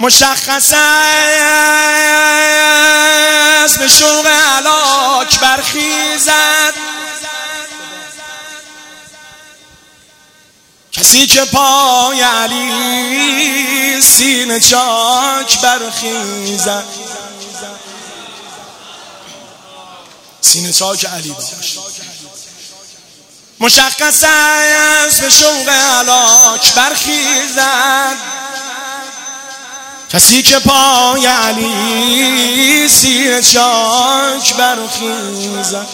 مشخص است به شوق هلاک برخیزد کسی که پای علی سینه چاک برخیزد. سینه چاک علی باش. مشخص است به شوق هلاک برخیزد کسی که پای علی سینه چاک برخیزد.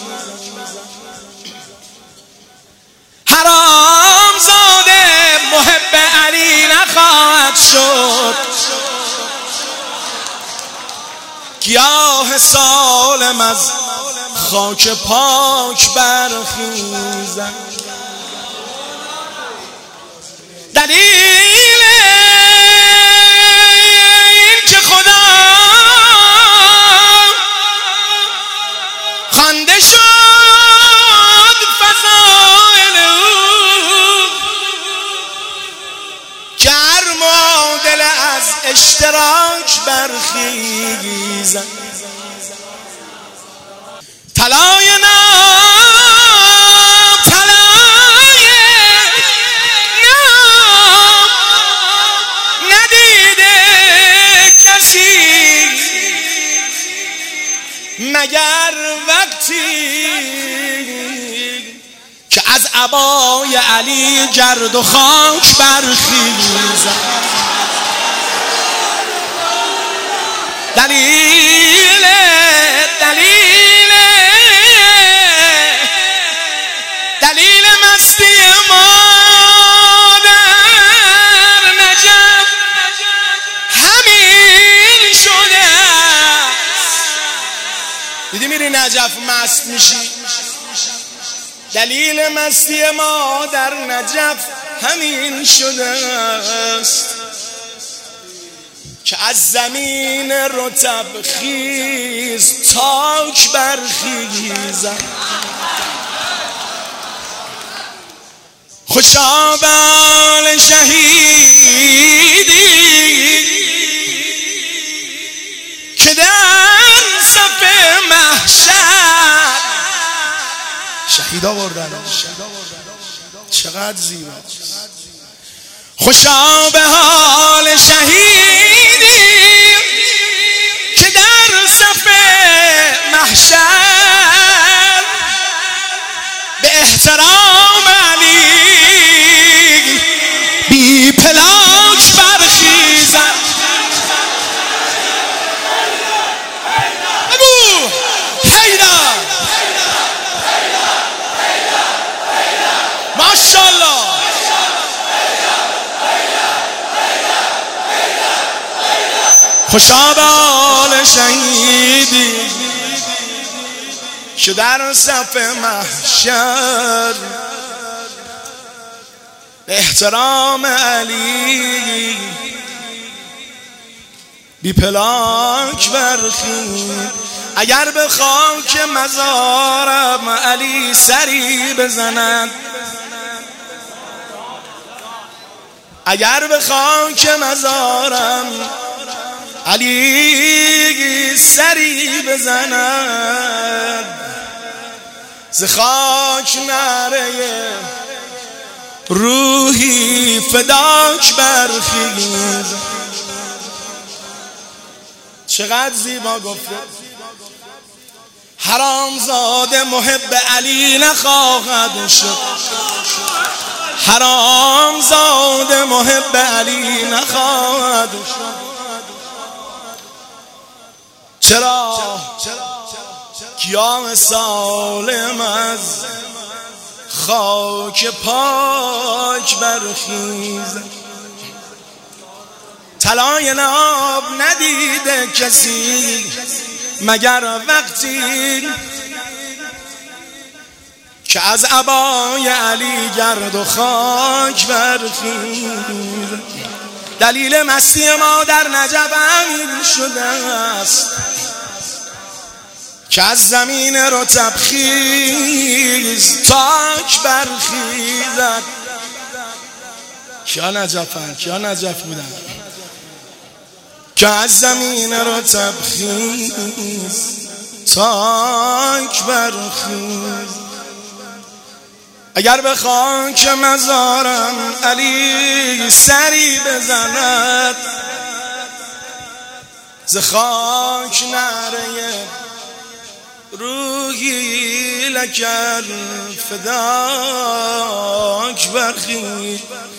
حرام زاده محب علی نخواهد شد گیاه سالم از خاک پاک برخیزد. دلیل این که خدا خوانده شد فضائل او گرم و دل از اشتراک برخیزد. طلای نام طلای نام ندیده کسی مگر وقتی که از عبای علی گرد و خاک برخیزد. دلیل مستی ما در نجف همین شده است. دیدی میری نجف مست میشی؟ دلیل مستی ما در نجف همین شده است که از زمین رطب خیز تاک برخیزد. خوشا بال شهیدی که در صف محشر شهیدا بردن. چقدر زیباست. خوشا به حال شهیدی که در صف محشر به احترام علی بی پلاک برخیزد. ابو حیدر ماشاءالله. خوشا به حال شهیدی که در صف محشر احترام علی بی پلاک برخیزد. اگر به خاک مزارم علی سری بزند، اگر به خاک مزارم علی سری بزند، ز خاک نره روحی فداک برخیزد. چقدر زیبا گفته. حرامزاده محب علی نخواهد شد، حرامزاده محب علی نخواهد شد. چرا؟ گیاه سالم از خاک پاک برخیزد. طلای ناب ندیده کسی مگر وقتی که از عبای علی گرد و خاک برخیزد. دلیل مستی ما در نجف همین شده است که از زمین رطب خیز تاک برخیزد. کیا نجفن؟ کیا نجف بودن؟ که از زمین رو تبخیز تاک برخیز. اگر به خاک مزارم علی سری بزند، ز خاک نعره روحی لکل فداک برخیز.